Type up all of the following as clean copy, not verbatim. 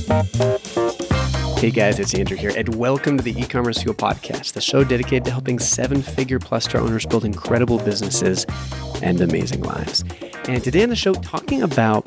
Hey guys, it's Andrew here, and welcome to the E-Commerce Fuel Podcast, the show dedicated to helping seven-figure plus store owners build incredible businesses and amazing lives. And today on the show, talking about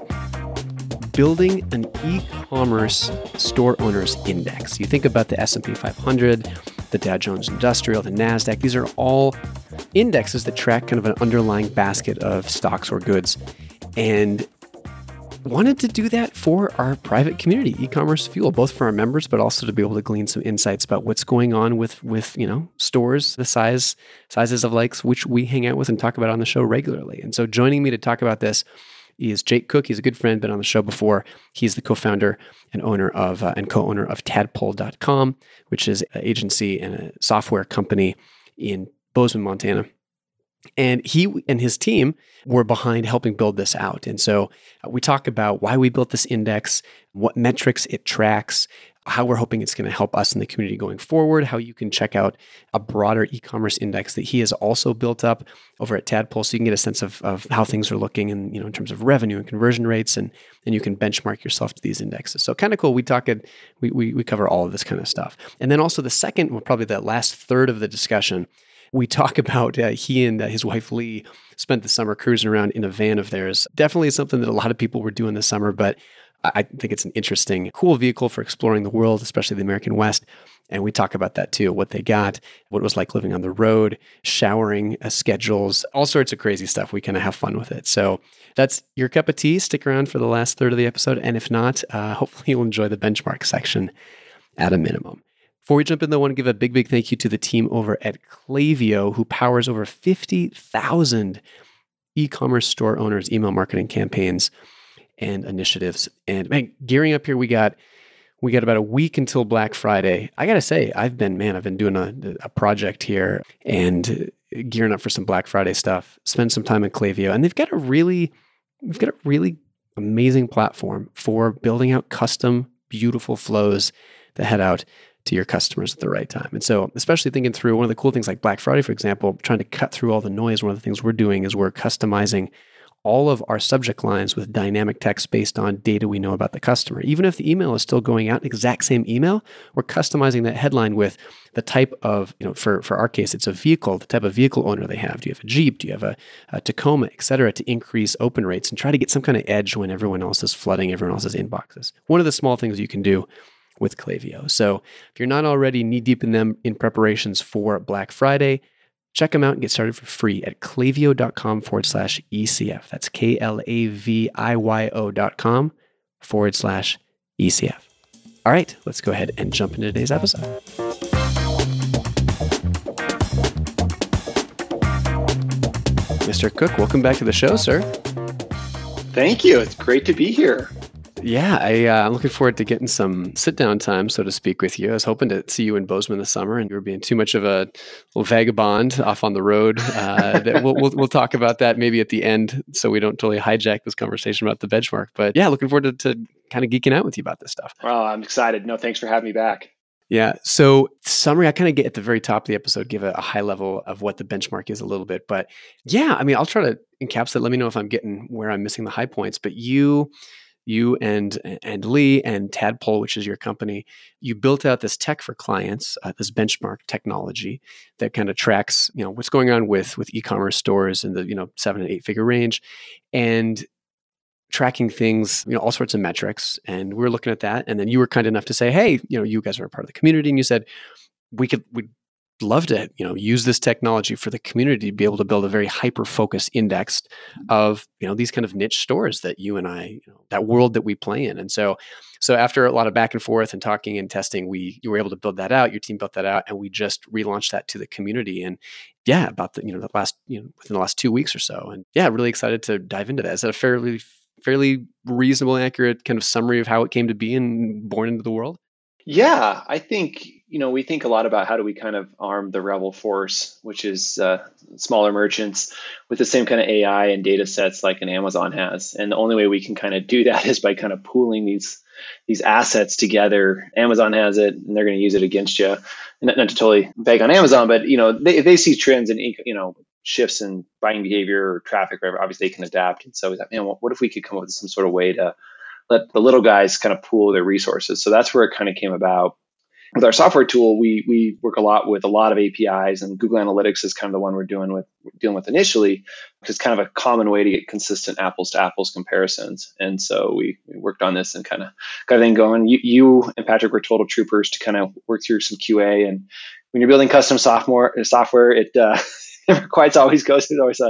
building an e-commerce store owners index. You think about the S&P 500, the Dow Jones Industrial, the NASDAQ. These are all indexes that track kind of an underlying basket of stocks or goods. And wanted to do that for our private community, E-Commerce Fuel, both for our members, but also to be able to glean some insights about what's going on with stores, the sizes of likes, which we hang out with and talk about on the show regularly. And so joining me to talk about this is Jake Cook. He's a good friend, been on the show before. He's the co-founder and owner of and co-owner of Tadpole.com, which is an agency and a software company in Bozeman, Montana. And he and his team were behind helping build this out. And so we talk about why we built this index, what metrics it tracks, how we're hoping it's going to help us in the community going forward, how you can check out a broader e-commerce index that he has also built up over at Tadpole, so you can get a sense of how things are looking and in terms of revenue and conversion rates, and you can benchmark yourself to these indexes. So kind of cool. We cover all of this kind of stuff. And then also the second, well, probably the last third of the discussion, we talk about he and his wife, Lee, spent the summer cruising around in a van of theirs. Definitely something that a lot of people were doing this summer, but I think it's an interesting, cool vehicle for exploring the world, especially the American West. And we talk about that too, what they got, what it was like living on the road, showering schedules, all sorts of crazy stuff. We kind of have fun with it. So that's your cup of tea. Stick around for the last third of the episode. And if not, hopefully you'll enjoy the benchmark section at a minimum. Before we jump in, though, I want to give a big thank you to the team over at Klaviyo, who powers over 50,000 e-commerce store owners' email marketing campaigns and initiatives. And man, gearing up here, we got about a week until Black Friday. I got to say, I've been doing a project here and gearing up for some Black Friday stuff. Spend some time at Klaviyo, and we've got a really amazing platform for building out custom, beautiful flows that head out to your customers at the right time. And so, especially thinking through one of the cool things like Black Friday, for example, trying to cut through all the noise, one of the things we're doing is we're customizing all of our subject lines with dynamic text based on data we know about the customer. Even if the email is still going out, exact same email, we're customizing that headline with the type of, for our case, it's a vehicle, the type of vehicle owner they have. Do you have a Jeep? Do you have a Tacoma, et cetera, to increase open rates and try to get some kind of edge when everyone else is flooding everyone else's inboxes. One of the small things you can do with Klaviyo. So if you're not already knee-deep in them in preparations for Black Friday, check them out and get started for free at klaviyo.com/ECF. That's KLAVIYO.com/ECF. All right, let's go ahead and jump into today's episode. Mr. Cook, welcome back to the show, sir. Thank you. It's great to be here. Yeah, I'm looking forward to getting some sit-down time, so to speak, with you. I was hoping to see you in Bozeman this summer, and you were being too much of a little vagabond off on the road. We'll talk about that maybe at the end, so we don't totally hijack this conversation about the benchmark. But yeah, looking forward to kind of geeking out with you about this stuff. Well, I'm excited. No, thanks for having me back. Yeah. So summary, I kind of get at the very top of the episode, give a high level of what the benchmark is a little bit. But yeah, I mean, I'll try to encapsulate. Let me know if I'm getting where I'm missing the high points. But you and Lee and Tadpole, which is your company, you built out this tech for clients, this benchmark technology that kind of tracks, what's going on with e-commerce stores in the 7 and 8 figure range, and tracking things, all sorts of metrics. And we're looking at that, and then you were kind enough to say, hey, you guys are a part of the community, and you said we'd love to use this technology for the community to be able to build a very hyper focused index of these kind of niche stores that you and I, that world that we play in. And so after a lot of back and forth and talking and testing, you were able to build that out. Your team built that out, and we just relaunched that to the community. And yeah, about within the last 2 weeks or so. And yeah, really excited to dive into that. Is that a fairly reasonable, accurate kind of summary of how it came to be and born into the world? Yeah, I think, we think a lot about how do we kind of arm the rebel force, which is smaller merchants, with the same kind of AI and data sets like an Amazon has. And the only way we can kind of do that is by kind of pooling these assets together. Amazon has it, and they're going to use it against you. And not to totally beg on Amazon, but they see trends and shifts in buying behavior or traffic, or obviously they can adapt. And so we thought, man, what if we could come up with some sort of way to let the little guys kind of pool their resources. So that's where it kind of came about. With our software tool, we work a lot with a lot of APIs, and Google Analytics is kind of the one we're dealing with initially, because it's kind of a common way to get consistent apples to apples comparisons. And so we worked on this and kind of got everything going. You and Patrick were total troopers to kind of work through some QA. And when you're building custom software, it never quite always goes. There's always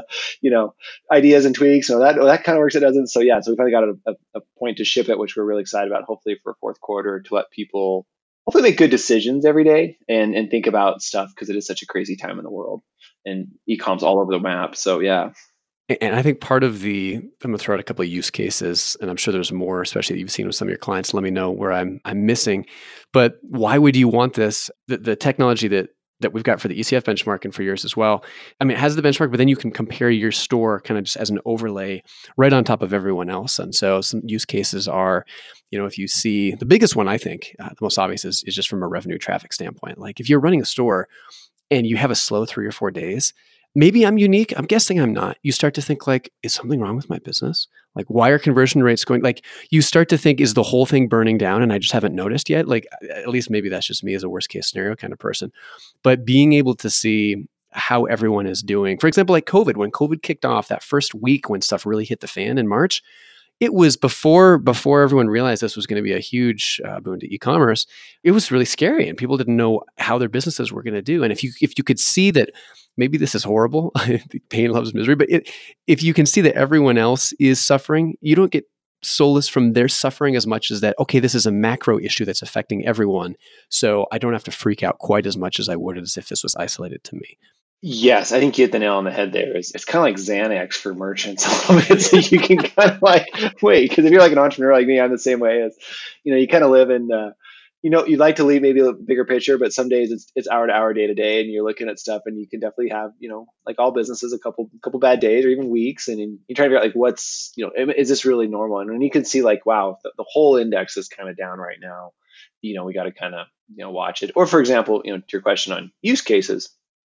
ideas and tweaks. So that kind of works. It doesn't. So yeah. So we finally got a point to ship it, which we're really excited about. Hopefully for fourth quarter, to let people hopefully make good decisions every day and think about stuff, because it is such a crazy time in the world and e-com's all over the map. So yeah. And I think part of I'm going to throw out a couple of use cases, and I'm sure there's more, especially that you've seen with some of your clients. Let me know where I'm missing. But why would you want this? The technology that we've got for the ECF benchmark and for yours as well. I mean, it has the benchmark, but then you can compare your store kind of just as an overlay right on top of everyone else. And so some use cases are, if you see the biggest one, I think the most obvious is just from a revenue traffic standpoint. Like if you're running a store and you have a slow 3 or 4 days, maybe I'm unique. I'm guessing I'm not. You start to think like, is something wrong with my business? Like, why are conversion rates going? Like, you start to think, is the whole thing burning down and I just haven't noticed yet? Like, at least maybe that's just me as a worst case scenario kind of person. But being able to see how everyone is doing, for example, like COVID, when COVID kicked off that first week when stuff really hit the fan in March, it was before everyone realized this was going to be a huge boon to e-commerce. It was really scary, and people didn't know how their businesses were going to do. And if you could see that, maybe this is horrible, pain loves misery, but if you can see that everyone else is suffering, you don't get solace from their suffering as much as that, okay, this is a macro issue that's affecting everyone, so I don't have to freak out quite as much as I would as if this was isolated to me. Yes, I think you hit the nail on the head there. It's kind of like Xanax for merchants a little bit. So you can kind of like wait, because if you're like an entrepreneur like me, I'm the same way. As you kind of live in, you'd like to leave maybe a bigger picture, but some days it's hour to hour, day to day, and you're looking at stuff, and you can definitely have, like all businesses, a couple bad days or even weeks, and you try to figure out like what's, is this really normal? And when you can see like, wow, the whole index is kind of down right now, we got to kind of watch it. Or for example, to your question on use cases.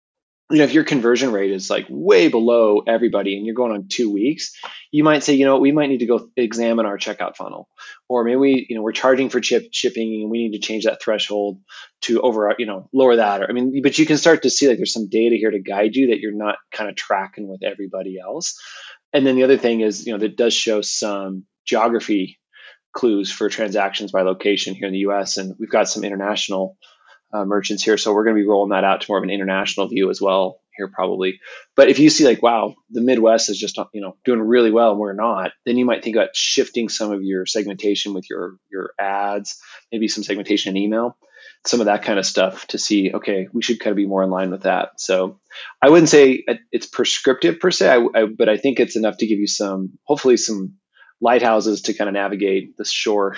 If your conversion rate is like way below everybody and you're going on 2 weeks, you might say, we might need to go examine our checkout funnel. Or maybe we're charging for shipping and we need to change that threshold to lower that. But you can start to see like there's some data here to guide you that you're not kind of tracking with everybody else. And then the other thing is, that does show some geography clues for transactions by location here in the US. And we've got some international merchants here. So we're going to be rolling that out to more of an international view as well here probably. But if you see like, wow, the Midwest is just, doing really well and we're not, then you might think about shifting some of your segmentation with your ads, maybe some segmentation in email, some of that kind of stuff to see, okay, we should kind of be more in line with that. So I wouldn't say it's prescriptive per se, but I think it's enough to give you hopefully some lighthouses to kind of navigate the shore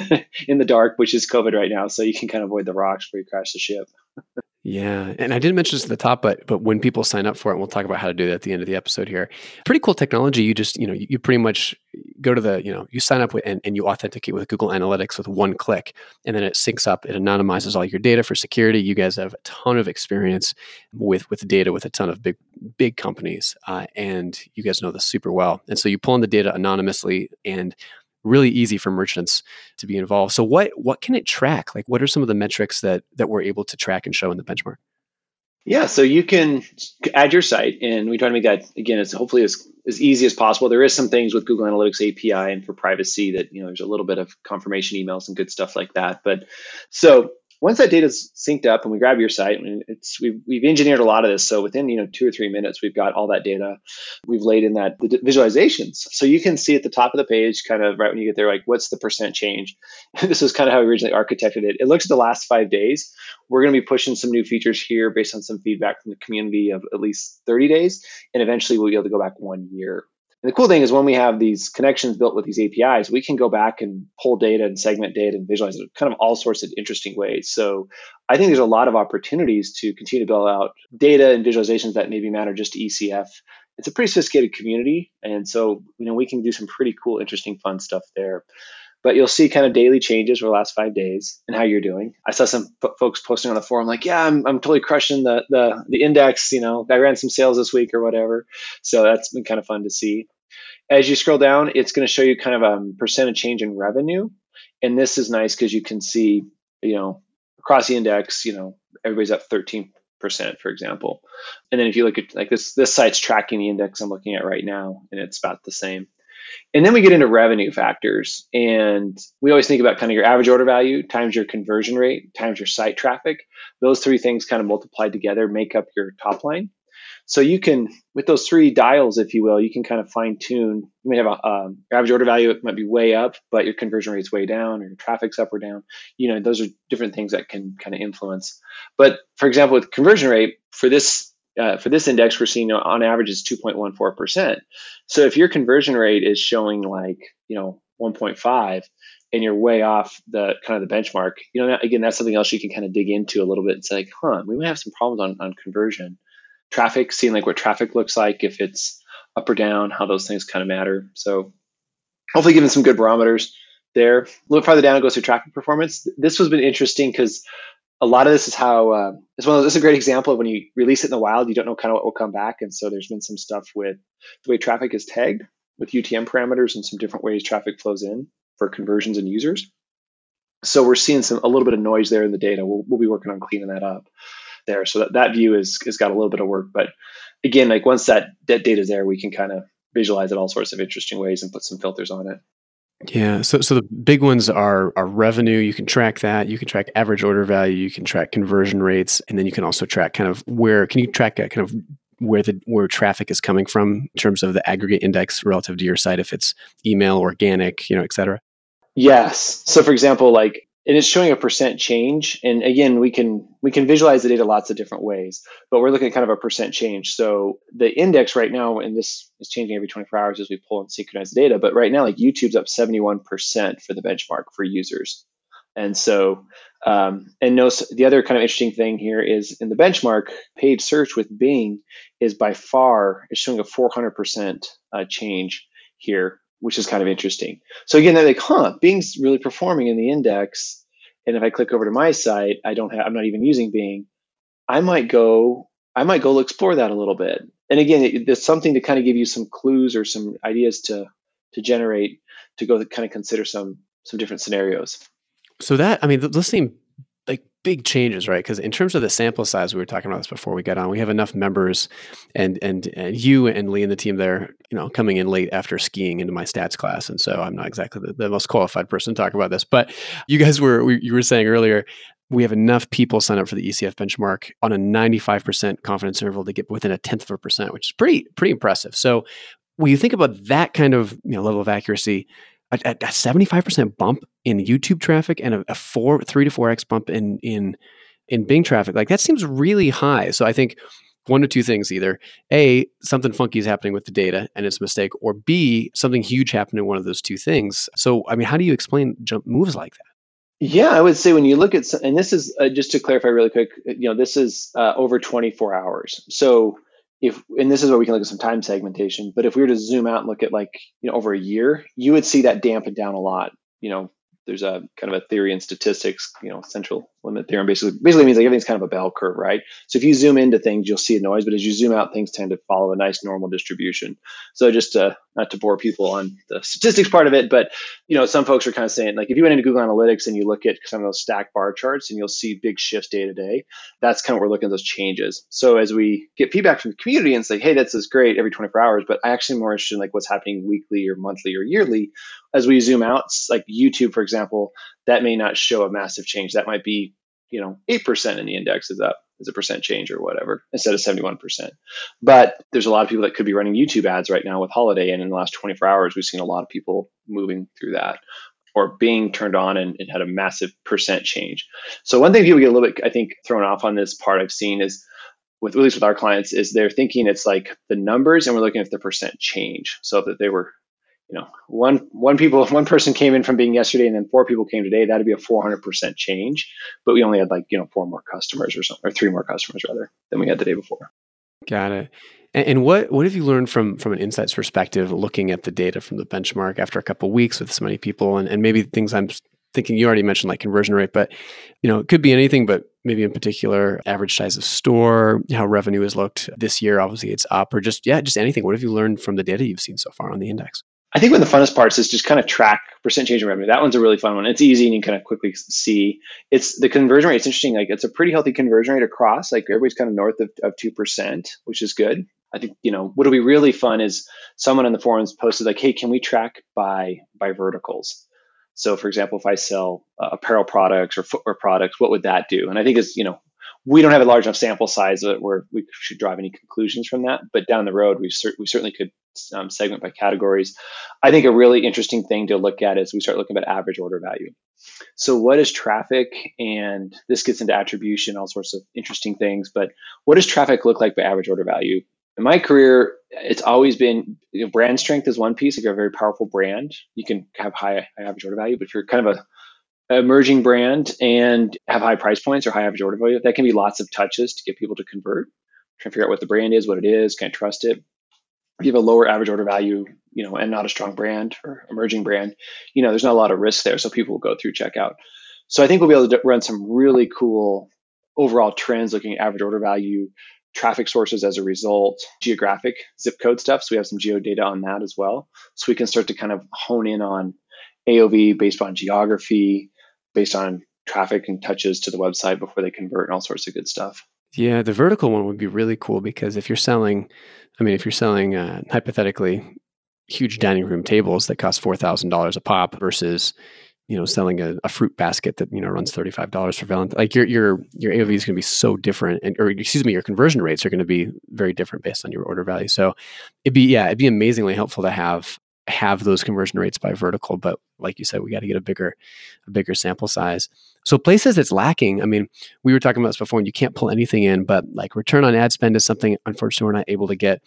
in the dark, which is COVID right now. So you can kind of avoid the rocks before you crash the ship. Yeah. And I didn't mention this at the top, but when people sign up for it, and we'll talk about how to do that at the end of the episode here. Pretty cool technology. You just, you pretty much go to you sign up with and you authenticate with Google Analytics with one click, and then it syncs up. It anonymizes all your data for security. You guys have a ton of experience with data with a ton of big companies, and you guys know this super well. And so you pull in the data anonymously and really easy for merchants to be involved. So what can it track? Like, what are some of the metrics that we're able to track and show in the benchmark? Yeah, so you can add your site, and we try to make that, again, as hopefully as easy as possible. There is some things with Google Analytics API and for privacy that, there's a little bit of confirmation emails and good stuff like that. But so once that data is synced up and we grab your site, we've engineered a lot of this. So within 2 or 3 minutes, we've got all that data. We've laid in the visualizations. So you can see at the top of the page, kind of right when you get there, like what's the percent change. This was kind of how we originally architected it. It looks at the last 5 days. We're going to be pushing some new features here based on some feedback from the community of at least 30 days. And eventually we'll be able to go back 1 year. And the cool thing is when we have these connections built with these APIs, we can go back and pull data and segment data and visualize it kind of all sorts of interesting ways. So I think there's a lot of opportunities to continue to build out data and visualizations that maybe matter just to ECF. It's a pretty sophisticated community. And so, we can do some pretty cool, interesting, fun stuff there. But you'll see kind of daily changes over the last 5 days and how you're doing. I saw some folks posting on the forum like, yeah, I'm totally crushing the index. I ran some sales this week or whatever. So that's been kind of fun to see. As you scroll down, it's going to show you kind of a percentage change in revenue. And this is nice because you can see, across the index, everybody's up 13%, for example. And then if you look at like this site's tracking the index I'm looking at right now, and it's about the same. And then we get into revenue factors. And we always think about kind of your average order value times your conversion rate times your site traffic. Those three things kind of multiplied together make up your top line. So you can, with those three dials, if you will, you can kind of fine tune. You may have a average order value, it might be way up, but your conversion rate's way down, or your traffic's up or down. Those are different things that can kind of influence. But for example, with conversion rate for this index, we're seeing on average is 2.14%. So if your conversion rate is showing like 1.5, and you're way off the kind of the benchmark, again, that's something else you can kind of dig into a little bit. It's like, we might have some problems on conversion. Traffic, seeing like what traffic looks like, if it's up or down, how those things kind of matter. So hopefully giving some good barometers there. A little farther down, it goes to traffic performance. This has been interesting because a lot of this is how this is a great example of when you release it in the wild, you don't know kind of what will come back. And so there's been some stuff with the way traffic is tagged with UTM parameters and some different ways traffic flows in for conversions and users. So we're seeing a little bit of noise there in the data. We'll be working on cleaning that up there. So that view has got a little bit of work. But again, like once that data is there, we can kind of visualize it all sorts of interesting ways and put some filters on it. Yeah. So the big ones are revenue. You can track that. You can track average order value. You can track conversion rates. And then you can also track kind of where traffic is coming from in terms of the aggregate index relative to your site, if it's email, organic, et cetera. Yes. So for example, and it's showing a percent change. And again, we can visualize the data lots of different ways, but we're looking at kind of a percent change. So the index right now, and this is changing every 24 hours as we pull and synchronize the data, but right now, like YouTube's up 71% for the benchmark for users. And so, the other kind of interesting thing here is in the benchmark, paid search with Bing is showing a 400% change here, which is kind of interesting. So again, they're like, Bing's really performing in the index. And if I click over to my site, I'm not even using Bing. I might go explore that a little bit. And again, there's something to kind of give you some clues or some ideas to generate, to go kind of consider some different scenarios. So those seem like big changes, right? Because in terms of the sample size, we were talking about this before we got on. We have enough members, and you and Lee and the team there, coming in late after skiing into my stats class, and so I'm not exactly the most qualified person to talk about this. But you guys you were saying earlier, we have enough people sign up for the ECF benchmark on a 95% confidence interval to get within 1/10%, which is pretty impressive. So when you think about that kind of level of accuracy, a 75% bump in YouTube traffic and a 3 to 4x bump in Bing traffic, like that seems really high. So I think one of two things: either A, something funky is happening with the data and it's a mistake, or B, something huge happened in one of those two things. So how do you explain jump moves like that? Yeah, I would say when you look at, and this is just to clarify really quick, this is over 24 hours. So and this is where we can look at some time segmentation, but if we were to zoom out and look at over a year, you would see that dampen down a lot. There's a kind of a theory in statistics, central limit theorem basically means like everything's kind of a bell curve, right? So if you zoom into things, you'll see a noise, but as you zoom out, things tend to follow a nice normal distribution. So just not to bore people on the statistics part of it, but some folks are kind of saying, like, if you went into Google Analytics and you look at some of those stacked bar charts and you'll see big shifts day to day, that's kind of what we're looking at, those changes. So as we get feedback from the community and say, hey, this is great every 24 hours, but I actually am more interested in like what's happening weekly or monthly or yearly. As we zoom out, like YouTube, for example, that may not show a massive change. That might be 8% in the index is up as a percent change or whatever, instead of 71%. But there's a lot of people that could be running YouTube ads right now with Holiday. And in the last 24 hours, we've seen a lot of people moving through that or being turned on, and it had a massive percent change. So one thing people get a little bit, I think, thrown off on this part I've seen is, at least with our clients, is they're thinking it's like the numbers and we're looking at the percent change. So that they were, one person came in from Bing yesterday and then 4 people came today, that'd be a 400% change. But we only had 4 more customers or something, or 3 more customers rather than we had the day before. Got it. And what have you learned from an insights perspective, looking at the data from the benchmark after a couple of weeks with so many people, and maybe things I'm thinking you already mentioned like conversion rate, but it could be anything, but maybe in particular, average size of store, how revenue has looked this year. Obviously it's up, or just anything. What have you learned from the data you've seen so far on the index? I think one of the funnest parts is just kind of track percent change in revenue. That one's a really fun one. It's easy and you can kind of quickly see. It's the conversion rate. It's interesting. Like it's a pretty healthy conversion rate across. Like everybody's kind of north of 2%, which is good. I think, what'll be really fun is someone in the forums posted like, hey, can we track by verticals? So for example, if I sell apparel products or footwear products, what would that do? And I think we don't have a large enough sample size where we should drive any conclusions from that. But down the road, we certainly could segment by categories. I think a really interesting thing to look at is we start looking at average order value. So what is traffic? And this gets into attribution, all sorts of interesting things. But what does traffic look like by average order value? In my career, it's always been brand strength is one piece. If you're a very powerful brand, you can have high average order value. But if you're kind of an emerging brand and have high price points or high average order value, that can be lots of touches to get people to convert. Trying to figure out what the brand is, what it is, can I trust it? If you have a lower average order value, and not a strong brand or emerging brand, there's not a lot of risk there. So people will go through checkout. So I think we'll be able to run some really cool overall trends looking at average order value, traffic sources as a result, geographic zip code stuff. So we have some geo data on that as well. So we can start to kind of hone in on AOV based on geography, based on traffic and touches to the website before they convert and all sorts of good stuff. Yeah, the vertical one would be really cool because if you're selling hypothetically huge dining room tables that cost $4,000 a pop versus selling a fruit basket that runs $35 for Valentine, like your AOV is going to be so different, your conversion rates are going to be very different based on your order value. So it'd be amazingly helpful to have those conversion rates by vertical, but like you said, we got to get a bigger sample size. So places it's lacking, we were talking about this before and you can't pull anything in, but like return on ad spend is something, unfortunately, we're not able to get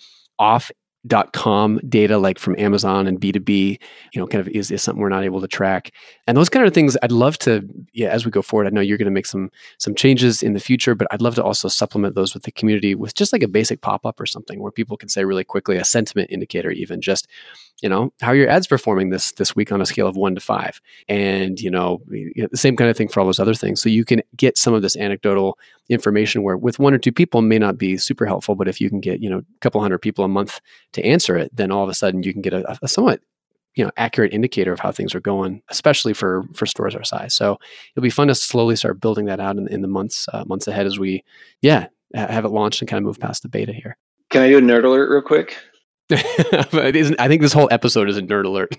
off.com data like from Amazon and B2B, kind of is something we're not able to track. And those kind of things I'd love to, as we go forward, I know you're going to make some changes in the future, but I'd love to also supplement those with the community with just like a basic pop-up or something where people can say really quickly, a sentiment indicator, even just, how are your ads performing this week on a scale of 1 to 5? And, the same kind of thing for all those other things. So you can get some of this anecdotal information where with 1 or 2 people may not be super helpful, but if you can get, a couple hundred people a month to answer it, then all of a sudden you can get a somewhat, accurate indicator of how things are going, especially for stores our size. So it'll be fun to slowly start building that out in the months ahead as we, have it launched and kind of move past the beta here. Can I do a nerd alert real quick? I think this whole episode is a nerd alert.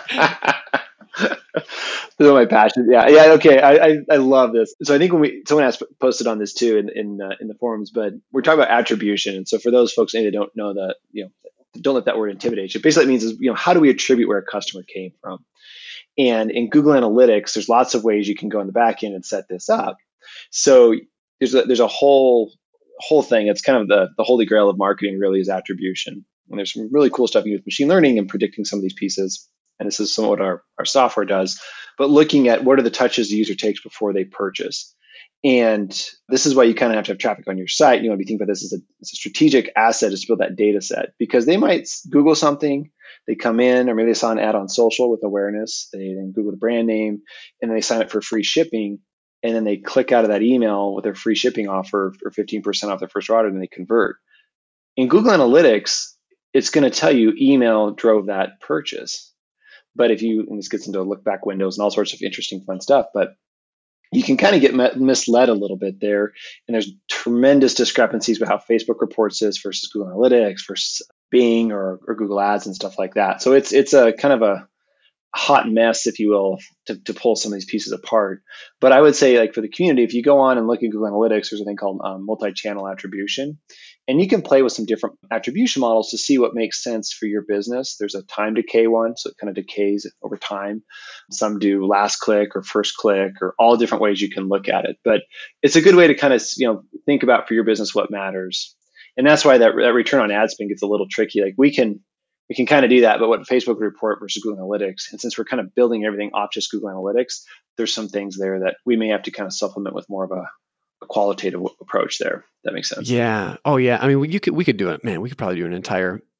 This is my passion. Yeah. Okay. I love this. So I think someone posted on this too in the forums, but we're talking about attribution. And so for those folks that don't know that, don't let that word intimidate you. Basically, it means is how do we attribute where a customer came from? And in Google Analytics, there's lots of ways you can go in the back end and set this up. So there's a whole thing. It's kind of the holy grail of marketing, really, is attribution. And there's some really cool stuff you do with machine learning and predicting some of these pieces. And this is some of what our software does. But looking at what are the touches the user takes before they purchase. And this is why you kind of have to have traffic on your site. You want to be thinking about this as a strategic asset is to build that data set, because they might Google something, they come in, or maybe they saw an ad on social with awareness, they then Google the brand name, and then they sign up for free shipping. And then they click out of that email with their free shipping offer for 15% off their first order, and then they convert. In Google Analytics, it's going to tell you email drove that purchase. But and this gets into look back windows and all sorts of interesting fun stuff, but you can kind of get misled a little bit there. And there's tremendous discrepancies with how Facebook reports this versus Google Analytics versus Bing or Google Ads and stuff like that. So it's a kind of a hot mess, if you will, to pull some of these pieces apart. But I would say, like, for the community, if you go on and look at Google Analytics, there's a thing called multi-channel attribution. And you can play with some different attribution models to see what makes sense for your business. There's a time decay one, so it kind of decays over time. Some do last click or first click, or all different ways you can look at it. But it's a good way to kind of think about for your business what matters. And that's why that return on ad spend gets a little tricky. Like we can kind of do that, but what Facebook would report versus Google Analytics. And since we're kind of building everything off just Google Analytics, there's some things there that we may have to kind of supplement with more of a qualitative approach there. That makes sense. Yeah. Oh yeah. I mean, we could do it, man. We could probably do an entire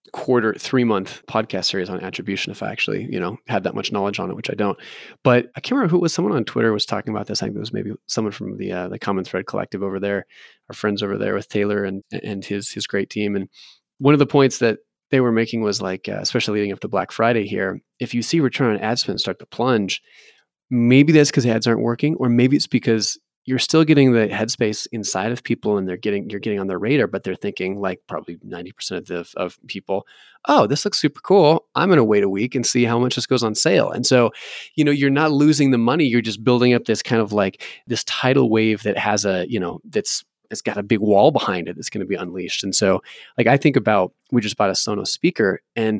quarter 3-month podcast series on attribution, if I actually, had that much knowledge on it, which I don't. But I can't remember who it was. Someone on Twitter was talking about this. I think it was maybe someone from the Common Thread Collective over there, our friends over there with Taylor and his great team. And one of the points that they were making was like, especially leading up to Black Friday here, if you see return on ad spend start to plunge, maybe that's because ads aren't working, or maybe it's because you're still getting the headspace inside of people and you're getting on their radar, but they're thinking, like probably 90% of people, oh, this looks super cool. I'm going to wait a week and see how much this goes on sale. And so, you're not losing the money. You're just building up this kind of like this tidal wave that has it's got a big wall behind it that's going to be unleashed. And so like, I think about, we just bought a Sonos speaker, and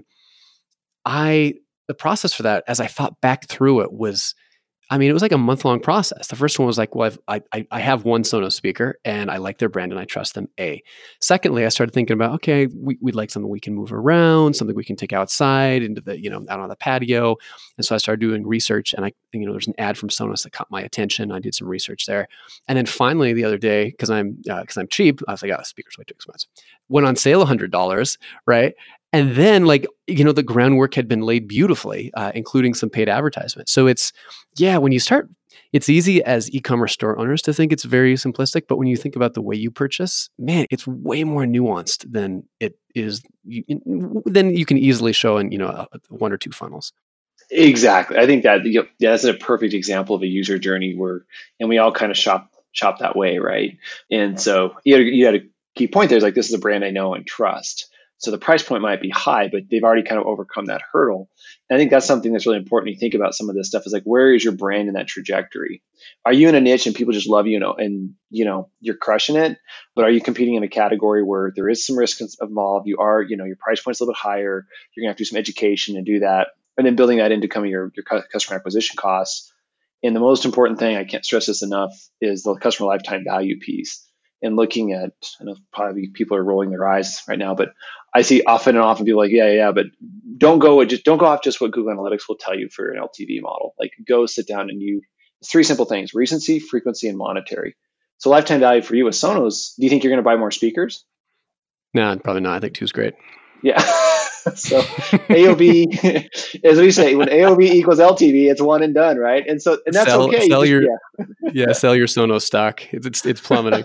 the process for that, as I thought back through it, it was like a month-long process. The first one was like, well, I have one Sonos speaker and I like their brand and I trust them, A. Secondly, I started thinking about, okay, we'd like something we can move around, something we can take outside into the, out on the patio. And so I started doing research, and there's an ad from Sonos that caught my attention. I did some research there. And then finally the other day, because I'm cheap, I was like, oh, the speaker's way too expensive. Went on sale $100, right? And then the groundwork had been laid beautifully, including some paid advertisement. So when you start, it's easy as e-commerce store owners to think it's very simplistic, but when you think about the way you purchase, man, it's way more nuanced than it is. Then you can easily show in, one or two funnels. Exactly. I think that that's a perfect example of a user journey and we all kind of shop that way, right? And so you had a key point there. Is like, this is a brand I know and trust. So the price point might be high, but they've already kind of overcome that hurdle. And I think that's something that's really important. You think about some of this stuff is like, where is your brand in that trajectory? Are you in a niche and people just love you, and you're crushing it? But are you competing in a category where there is some risk involved? You are, your price point's a little bit higher. You're gonna have to do some education and do that, and then building that into your customer acquisition costs. And the most important thing, I can't stress this enough, is the customer lifetime value piece. And looking at, I know probably people are rolling their eyes right now, but I see often and often people like, yeah, but don't go off just what Google Analytics will tell you for an LTV model. Like, go sit down and it's 3 simple things: recency, frequency, and monetary. So lifetime value for you with Sonos, do you think you're going to buy more speakers? No, probably not. I think 2 is great. Yeah. So AOV, as we say, when AOV equals LTV, it's one and done, right? And that's okay. Sell your Sonos stock. It's plummeting.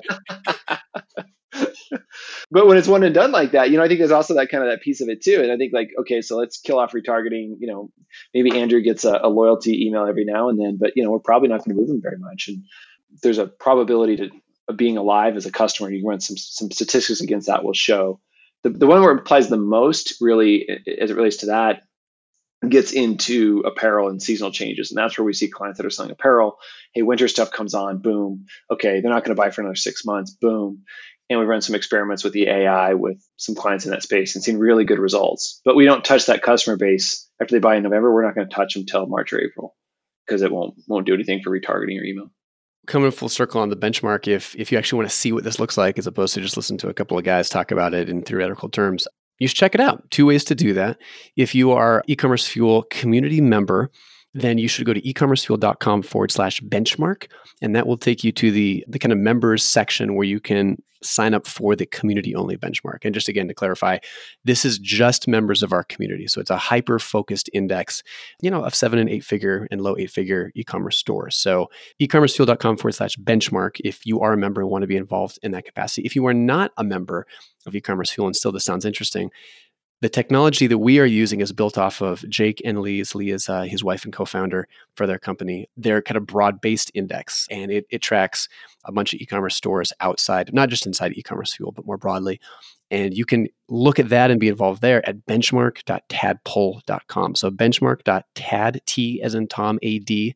But when it's one and done like that, I think there's also that kind of that piece of it too. And I think okay, so let's kill off retargeting. Maybe Andrew gets a loyalty email every now and then, but we're probably not going to move them very much. And there's a probability of being alive as a customer. You run some statistics against that will show. The one where it applies the most, really, as it relates to that, gets into apparel and seasonal changes. And that's where we see clients that are selling apparel. Hey, winter stuff comes on, boom. Okay, they're not going to buy for another 6 months, boom. And we've run some experiments with the AI with some clients in that space and seen really good results. But we don't touch that customer base after they buy in November. We're not going to touch them till March or April, because it won't do anything for retargeting or email. Coming full circle on the benchmark, if you actually want to see what this looks like, as opposed to just listen to a couple of guys talk about it in theoretical terms, you should check it out. 2 ways to do that. If you are e-commerce Fuel community member, then you should go to ecommercefuel.com/benchmark. And that will take you to the kind of members section where you can sign up for the community only benchmark. And just again, to clarify, this is just members of our community. So it's a hyper-focused index, of 7 and 8 figure and low 8 figure e-commerce stores. So ecommercefuel.com/benchmark if you are a member and want to be involved in that capacity. If you are not a member of e-commerce Fuel and still this sounds interesting, the technology that we are using is built off of Jake and Lee's. Lee is his wife and co-founder for their company. They're kind of broad-based index, and it tracks a bunch of e-commerce stores outside, not just inside e-commerce Fuel, but more broadly. And you can look at that and be involved there at benchmark.tadpol.com. So benchmark.tad, T as in Tom, A-D,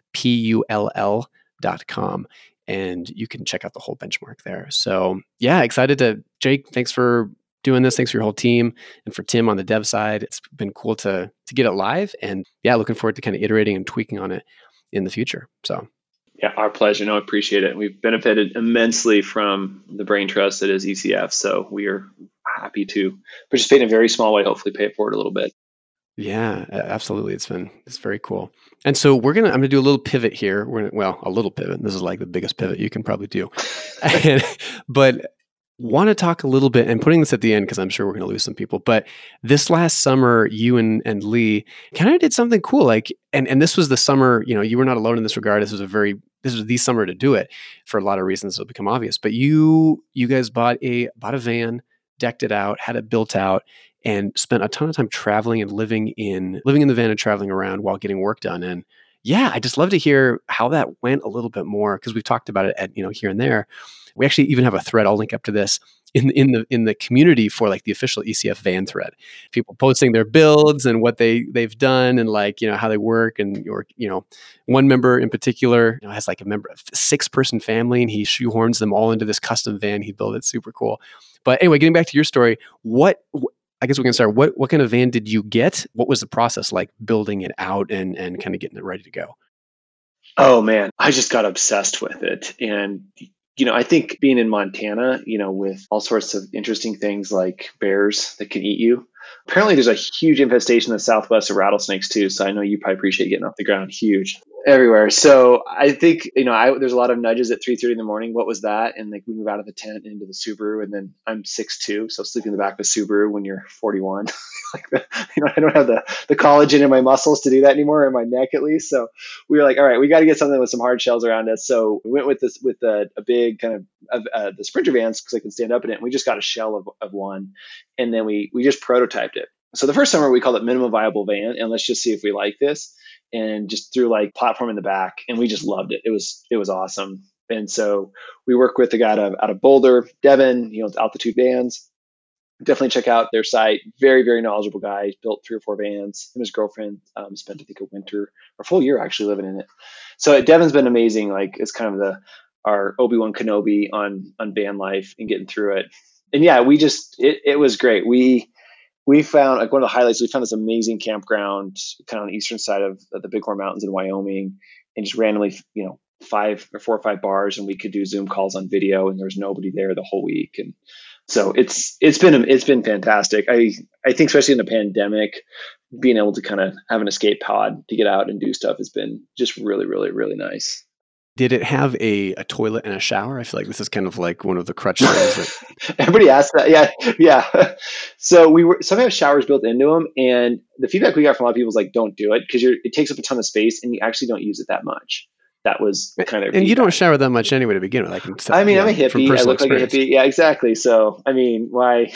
P-U-L-L.com. And you can check out the whole benchmark there. So yeah, excited to, Jake, thanks for doing this. Thanks for your whole team, and for Tim on the dev side. It's been cool to get it live, and yeah, looking forward to kind of iterating and tweaking on it in the future. So yeah, our pleasure. No, I appreciate it. We've benefited immensely from the brain trust that is ECF. So we are happy to participate in a very small way, hopefully pay it forward a little bit. Yeah, absolutely. It's very cool. And so I'm going to do a little pivot here. A little pivot. This is like the biggest pivot you can probably do. But Want to talk a little bit, and putting this at the end because I'm sure we're going to lose some people, but this last summer, you and Lee kind of did something cool. Like, and this was the summer, you were not alone in this regard. This was the summer to do it for a lot of reasons that'll become obvious. But you guys bought a van, decked it out, had it built out, and spent a ton of time traveling and living in the van and traveling around while getting work done. And yeah, I just love to hear how that went a little bit more, because we've talked about it at, here and there. We actually even have a thread. I'll link up to this in the community for like the official ECF van thread. People posting their builds and what they've done and like, how they work. And one member in particular has like a 6-person family, and he shoehorns them all into this custom van he built. It's super cool. But anyway, getting back to your story, I guess we can start. What kind of van did you get? What was the process like building it out and kind of getting it ready to go? Oh man, I just got obsessed with it. And I think being in Montana, with all sorts of interesting things like bears that can eat you. Apparently there's a huge infestation in the Southwest of rattlesnakes too. So I know you probably appreciate getting off the ground. Huge everywhere. So I think, there's a lot of nudges at 3:30 in the morning. What was that? And like we move out of the tent into the Subaru, and then I'm 6'2", so sleeping in the back of a Subaru when you're 41, like I don't have the collagen in my muscles to do that anymore, in my neck at least. So we were like, all right, we got to get something with some hard shells around us. So we went with a big kind of the Sprinter vans, because I can stand up in it. And we just got a shell of one, and then we just prototyped it. So the first summer we called it minimum viable van, and let's just see if we like this. And just threw like platform in the back, and we just loved it. It was awesome. And so we work with a guy out of Boulder, Devin, Altitude Vans. Definitely check out their site. Very, very knowledgeable guy. He's built 3 or 4 vans. Him and his girlfriend spent, I think, a winter or full year actually living in it. So Devin's been amazing. Like, it's kind of our Obi-Wan Kenobi on van life and getting through it. And yeah, it was great. We found, like, one of the highlights, we found this amazing campground kind of on the eastern side of the Bighorn Mountains in Wyoming, and just randomly, 4 or 5 bars, and we could do Zoom calls on video, and there was nobody there the whole week. And so it's been fantastic. I think especially in the pandemic, being able to kind of have an escape pod to get out and do stuff has been just really, really, really nice. Did it have a toilet and a shower? I feel like this is kind of like one of the crutch things. Everybody asks that. Yeah. So some have showers built into them, and the feedback we got from a lot of people is like, don't do it, because it takes up a ton of space and you actually don't use it that much. That was kind of. And you don't shower that much anyway to begin with. I'm a hippie. I look like a hippie. Yeah, exactly. So why?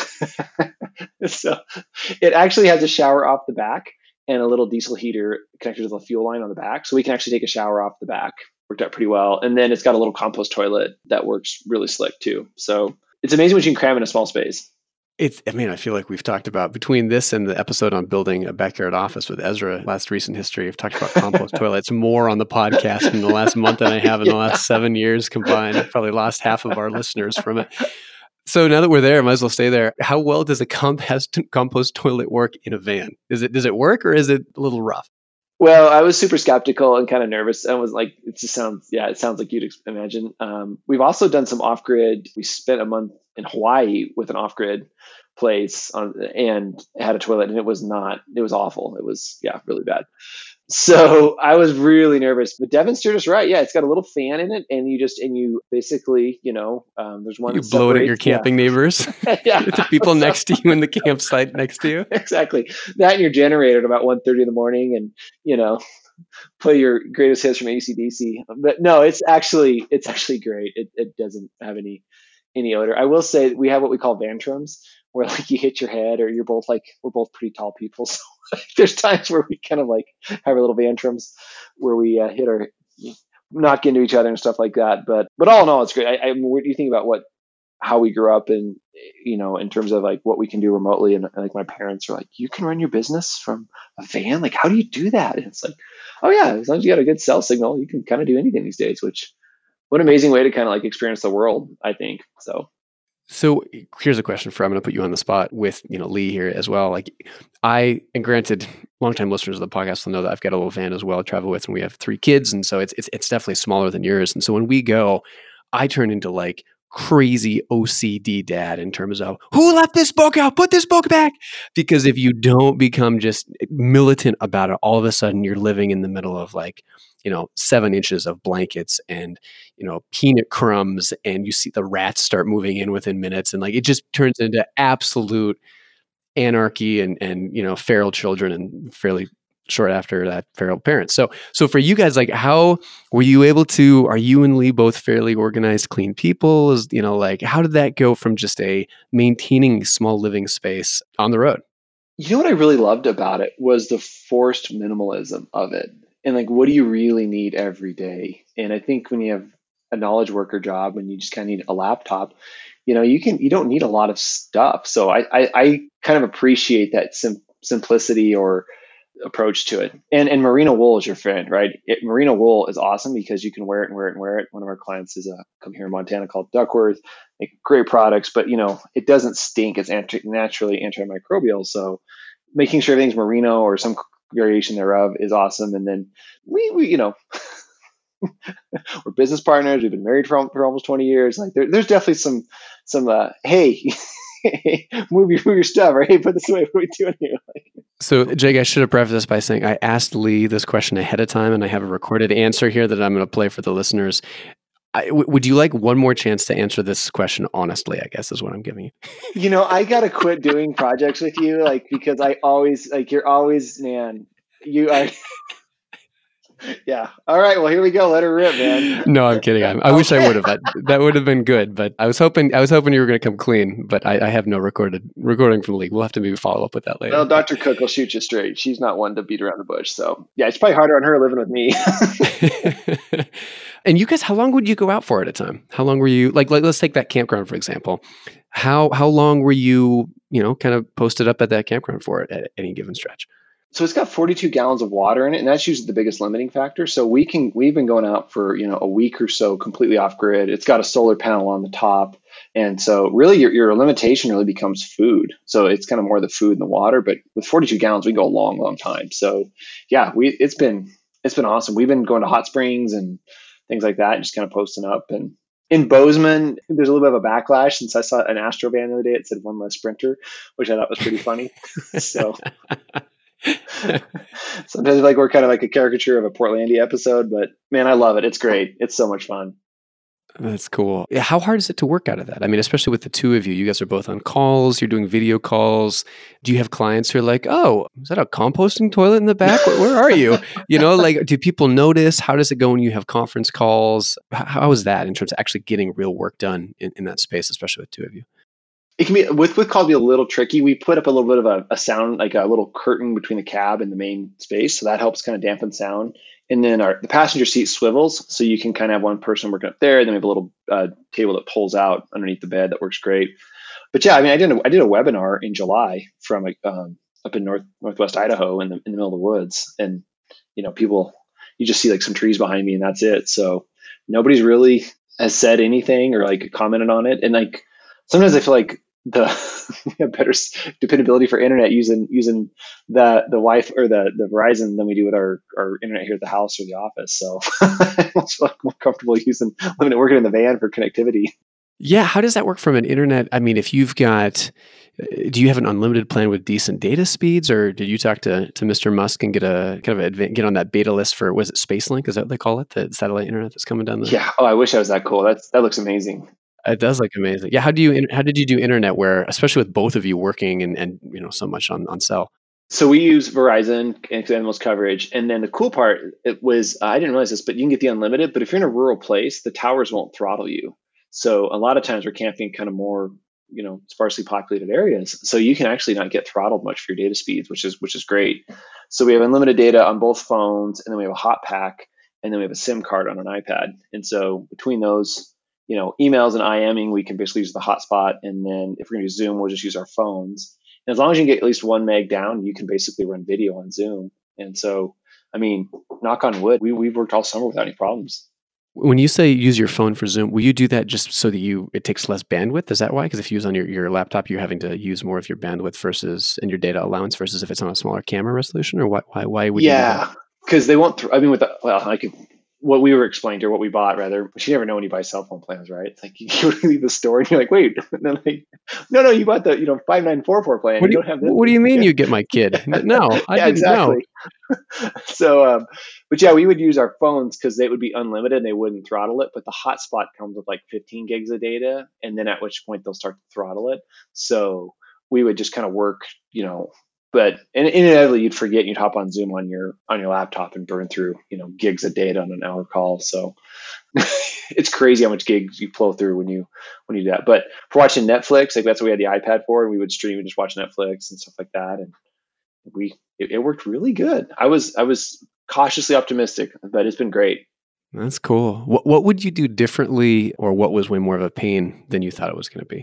So it actually has a shower off the back and a little diesel heater connected to the fuel line on the back, so we can actually take a shower off the back. Worked out pretty well. And then it's got a little compost toilet that works really slick too. So it's amazing what you can cram in a small space. I feel like we've talked about, between this and the episode on building a backyard office with Ezra, last recent history, we've talked about compost toilets more on the podcast in the last month than I have in the last 7 years combined. I've probably lost half of our listeners from it. So now that we're there, I might as well stay there. How well does a compost toilet work in a van? Does it work, or is it a little rough? Well, I was super skeptical and kind of nervous. I was like, it sounds like you'd imagine. We've also done some off-grid. We spent a month in Hawaii with an off-grid place and had a toilet, and it was awful. It was, really bad. So I was really nervous, but Devin steered us right. Yeah, it's got a little fan in it, and you basically, there's one. You blow it at your camping neighbors. Yeah, the people next to you in the campsite next to you. Exactly. That and your generator at about 1:30 in the morning, and play your greatest hits from AC/DC. But no, it's actually great. It doesn't have any odor. I will say we have what we call vantrums, where like you hit your head, or we're both pretty tall people, so there's times where we kind of like have our little vantrums where we knock into each other and stuff like that. But all in all, it's great. What do you think about how we grew up, and in terms of like what we can do remotely? And like my parents are like, you can run your business from a van? Like, how do you do that? And it's like, oh yeah, as long as you got a good cell signal, you can kind of do anything these days. Which, what an amazing way to kind of like experience the world, I think. So here's a question I'm going to put you on the spot with, Lee here as well. Like, and granted, longtime listeners of the podcast will know that I've got a little van as well to travel with, and we have 3 kids. And so it's definitely smaller than yours. And so when we go, I turn into like crazy OCD dad in terms of who left this book out? Put this book back. Because if you don't become just militant about it, all of a sudden you're living in the middle of 7 inches of blankets and, peanut crumbs, and you see the rats start moving in within minutes. And it just turns into absolute anarchy and feral children, and fairly short after that, feral parents. So for you guys, how were you able to, are you and Lee both fairly organized, clean people? How did that go from just maintaining small living space on the road? You know what I really loved about it was the forced minimalism of it. And what do you really need every day? And I think when you have a knowledge worker job and you just kind of need a laptop, you don't need a lot of stuff. So I kind of appreciate that simplicity or approach to it. And merino wool is your friend, right? Merino wool is awesome because you can wear it and wear it and wear it. One of our clients is a company here in Montana called Duckworth. Make great products, but it doesn't stink. It's naturally antimicrobial. So making sure everything's merino or some variation thereof is awesome. And then we we're business partners. We've been married for almost 20 years. There's definitely some hey, move your stuff, or hey, put this away. What are we doing here? So, Jake, I should have prefaced this by saying I asked Lee this question ahead of time, and I have a recorded answer here that I'm going to play for the listeners. Would you like one more chance to answer this question honestly, I guess is what I'm giving you. I got to quit doing projects with you, because I always, you're always, man, you are. Yeah. All right. Well, here we go. Let her rip, man. No, I'm kidding. I wish I would have. That would have been good, but I was hoping you were going to come clean, but I have no recording from the league. We'll have to maybe follow up with that later. Well, Dr. Cook will shoot you straight. She's not one to beat around the bush. So yeah, it's probably harder on her living with me. And you guys, how long would you go out for at a time? How long were you let's take that campground, for example. How long were you, kind of posted up at that campground for it at any given stretch? So it's got 42 gallons of water in it, and that's usually the biggest limiting factor. So we've been going out for, a week or so completely off grid. It's got a solar panel on the top. And so really your limitation really becomes food. So it's kind of more the food and the water, but with 42 gallons, we go a long, long time. So yeah, it's been awesome. We've been going to hot springs and things like that, just kind of posting up. And in Bozeman, there's a little bit of a backlash since I saw an Astro van the other day. It said one less sprinter, which I thought was pretty funny. So sometimes we're kind of like a caricature of a Portlandia episode, but man, I love it. It's great. It's so much fun. That's cool. Yeah, how hard is it to work out of that? I mean, especially with the two of you. You guys are both on calls. You're doing video calls. Do you have clients who are like, "Oh, is that a composting toilet in the back? Where are you?" Do people notice? How does it go when you have conference calls? How is that in terms of actually getting real work done in that space, especially with two of you? It can be with calls be a little tricky. We put up a little bit of a sound, like a little curtain between the cab and the main space, so that helps kind of dampen sound. And then the passenger seat swivels, so you can kind of have one person working up there. Then we have a little table that pulls out underneath the bed that works great. But yeah, I mean, I did a webinar in July from up in northwest Idaho in the middle of the woods, and people, you just see some trees behind me, and that's it. So nobody's really has said anything or commented on it, and sometimes I feel like we have better dependability for internet using the Wi-Fi or the Verizon than we do with our internet here at the house or the office. So I feel more comfortable working in the van for connectivity. Yeah. How does that work from an internet? I mean, if you've got, do you have an unlimited plan with decent data speeds, or did you talk to Mr. Musk and get a kind of get on that beta list for, was it SpaceLink? Is that what they call it? The satellite internet that's coming down there? Yeah. Oh, I wish I was that cool. That looks amazing. It does look amazing. Yeah. How did you do internet where, especially with both of you working and so much on cell? So we use Verizon and the most coverage. And then the cool part, it was, I didn't realize this, but you can get the unlimited, but if you're in a rural place, the towers won't throttle you. So a lot of times we're camping kind of more, sparsely populated areas. So you can actually not get throttled much for your data speeds, which is great. So we have unlimited data on both phones, and then we have a hot pack, and then we have a SIM card on an iPad. And so between those, emails and IMing, we can basically use the hotspot. And then if we're going to use Zoom, we'll just use our phones. And as long as you can get at least 1 meg down, you can basically run video on Zoom. And so, I mean, knock on wood, we've worked all summer without any problems. When you say use your phone for Zoom, will you do that just so that it takes less bandwidth? Is that why? Because if you use on your laptop, you're having to use more of your bandwidth and your data allowance versus if it's on a smaller camera resolution, or why would you do that? Yeah, because they won't. I mean, what we were explained or what we bought rather, but you never know when you buy cell phone plans, right? It's like you leave the store and you're like, wait, and then like, no, you bought the 5944 plan. You don't have this. What do you mean you get my kid? No, I Yeah, didn't know. exactly. So, but yeah, we would use our phones because they would be unlimited and they wouldn't throttle it. But the hotspot comes with like 15 gigs of data, and then at which point they'll start to throttle it. So we would just kind of work, but inevitably you'd forget and you'd hop on Zoom on your laptop and burn through gigs of data on an hour call. So it's crazy how much gigs you flow through when you do that. But for watching Netflix, like that's what we had the iPad for, and we would stream and just watch Netflix and stuff like that. And it worked really good. I was cautiously optimistic, but it's been great. That's cool. What would you do differently, or what was way more of a pain than you thought it was going to be?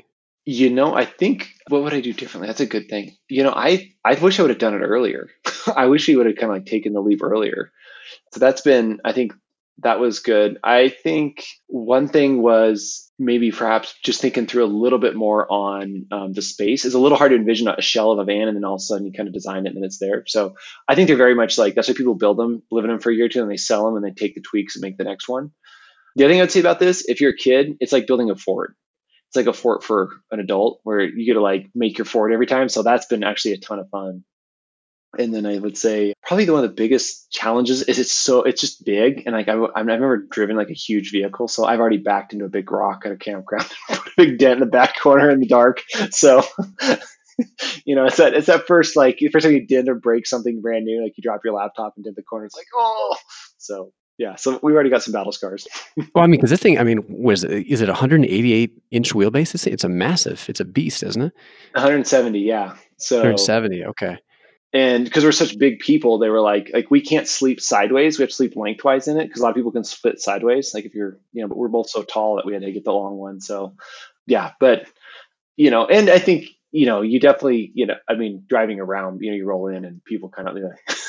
I think what would I do differently? That's a good thing. I wish I would have done it earlier. I wish we would have kind of like taken the leap earlier. So I think that was good. I think one thing was maybe perhaps just thinking through a little bit more on the space. It's a little hard to envision a shell of a van and then all of a sudden you kind of design it and then it's there. So I think they're very much like, that's why people build them, live in them for a year or two, and they sell them and they take the tweaks and make the next one. The other thing I'd say about this, if you're a kid, it's like building a fort. It's like a fort for an adult where you get to like make your fort every time. So that's been actually a ton of fun. And then I would say probably one of the biggest challenges is it's just big. And like I've never driven like a huge vehicle. So I've already backed into a big rock at a campground, put a big dent in the back corner in the dark. So, it's that first, like the first time you dent or break something brand new, like you drop your laptop and dent the corner. It's like, oh, so yeah. So we've already got some battle scars. Well, I mean, because this thing, is it 188-inch wheelbase? It's a beast, isn't it? 170. Yeah. So 170. Okay. And because we're such big people, they were like we can't sleep sideways. We have to sleep lengthwise in it because a lot of people can split sideways. Like if you're, but we're both so tall that we had to get the long one. So yeah, but, and I think, you definitely, I mean, driving around, you roll in and people kind of,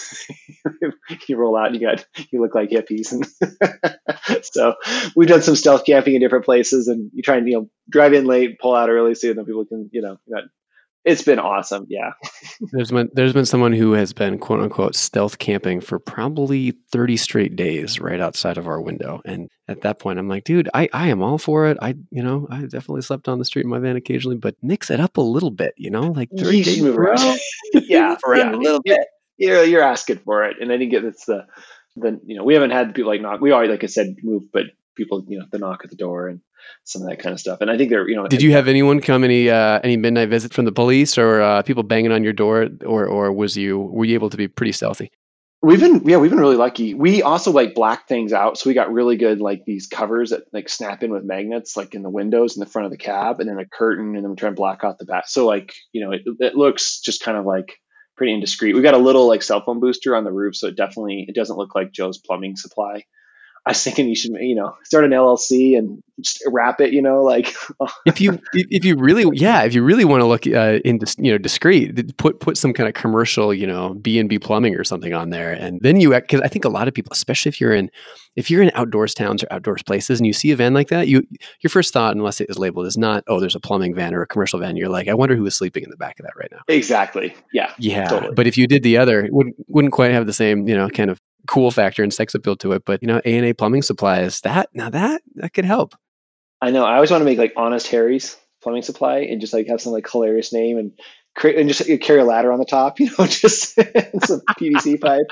you roll out and you look like hippies. And so we've done some stealth camping in different places and you try and, drive in late, pull out early so that people can, it's been awesome. Yeah. There's been someone who has been quote unquote stealth camping for probably 30 straight days right outside of our window. And at that point I'm like, dude, I am all for it. I definitely slept on the street in my van occasionally, but mix it up a little bit, like 30 days move around. Yeah. A little bit. You're asking for it. And I think it's the we haven't had people like knock. We already, like I said, move, but people, the knock at the door and some of that kind of stuff. And I think they're, Did you have anyone come any midnight visit from the police or people banging on your door, or were you able to be pretty stealthy? We've been really lucky. We also like black things out. So we got really good, like these covers that like snap in with magnets, like in the windows in the front of the cab, and then a curtain, and then we try and black out the back. So like, it looks just kind of like pretty indiscreet. We got a little like cell phone booster on the roof. So it doesn't look like Joe's Plumbing Supply. I was thinking you should, start an LLC and just wrap it, like. if you really want to look discreet, put some kind of commercial, B&B plumbing or something on there, and then because I think a lot of people, especially if you're in outdoors towns or outdoors places, and you see a van like that, your first thought, unless it is labeled, is not, oh, there's a plumbing van or a commercial van. You're like, I wonder who is sleeping in the back of that right now. Exactly. Yeah. Yeah. Totally. But if you did the other, it wouldn't quite have the same, kind of cool factor and sex appeal to it. But A&A Plumbing Supplies, that could help. I know. I always want to make like Honest Harry's Plumbing Supply and just like have some like hilarious name and just carry a ladder on the top, just some PVC pipe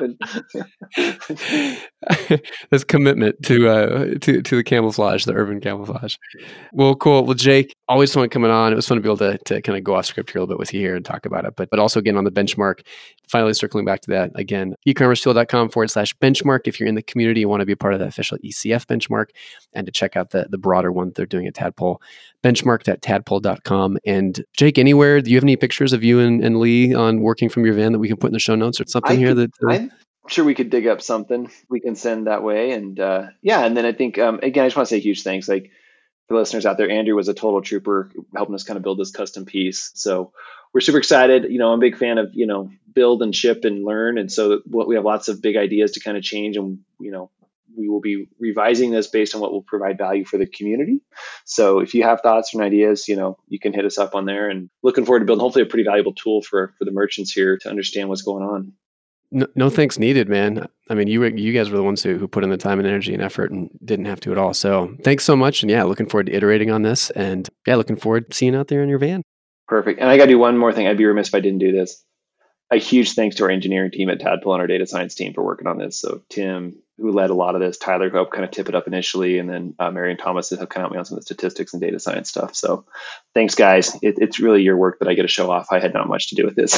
and this commitment to the camouflage, the urban camouflage. Well, cool. Well, Jake, always fun coming on. It was fun to be able to kind of go off script here a little bit with you here and talk about it, but also again on the benchmark. Finally, circling back to that again, ecommercefuel.com/benchmark if you're in the community and want to be a part of the official ECF benchmark, and to check out the broader one they're doing at Tadpole. Benchmark.tadpole.com. And Jake, anywhere, do you have any pictures of you and Lee on working from your van that we can put in the show notes or something here? I'm sure we could dig up something we can send that way. And and then I think, again, I just want to say huge thanks. Like for the listeners out there, Andrew was a total trooper helping us kind of build this custom piece. So we're super excited. I'm a big fan of, build and ship and learn. And so we have lots of big ideas to kind of change, and, we will be revising this based on what will provide value for the community. So if you have thoughts and ideas, you can hit us up on there, and looking forward to building hopefully a pretty valuable tool for the merchants here to understand what's going on. No thanks needed, man. I mean, you guys were the ones who put in the time and energy and effort and didn't have to at all. So thanks so much. And yeah, looking forward to iterating on this. And yeah, looking forward to seeing you out there in your van. Perfect. And I got to do one more thing. I'd be remiss if I didn't do this. A huge thanks to our engineering team at Tadpole and our data science team for working on this. So Tim, who led a lot of this, Tyler, who helped kind of tip it up initially, and then Marion Thomas, who helped kind of help me on some of the statistics and data science stuff. So thanks, guys. It's really your work that I get to show off. I had not much to do with this.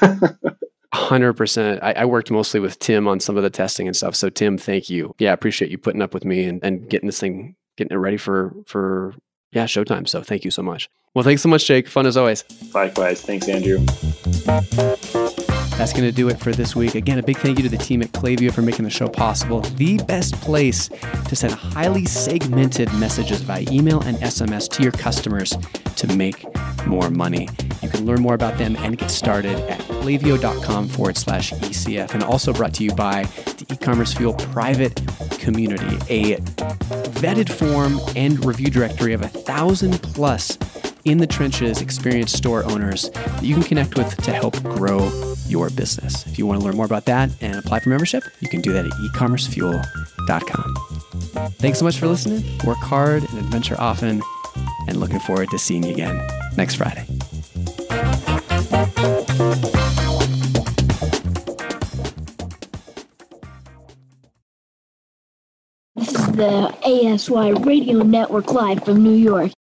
100%. I worked mostly with Tim on some of the testing and stuff. So Tim, thank you. Yeah, I appreciate you putting up with me and getting it ready for showtime. So thank you so much. Well, thanks so much, Jake. Fun as always. Likewise. Thanks, Andrew. That's going to do it for this week. Again, a big thank you to the team at Klaviyo for making the show possible. The best place to send highly segmented messages via email and SMS to your customers to make more money. You can learn more about them and get started at klaviyo.com/ECF. And also brought to you by the E-Commerce Fuel private community, a vetted forum and review directory of 1,000+ in the trenches experienced store owners that you can connect with to help grow your business. If you want to learn more about that and apply for membership, you can do that at ecommercefuel.com. Thanks so much for listening. Work hard and adventure often, and looking forward to seeing you again next Friday. This is the ASY Radio Network live from New York.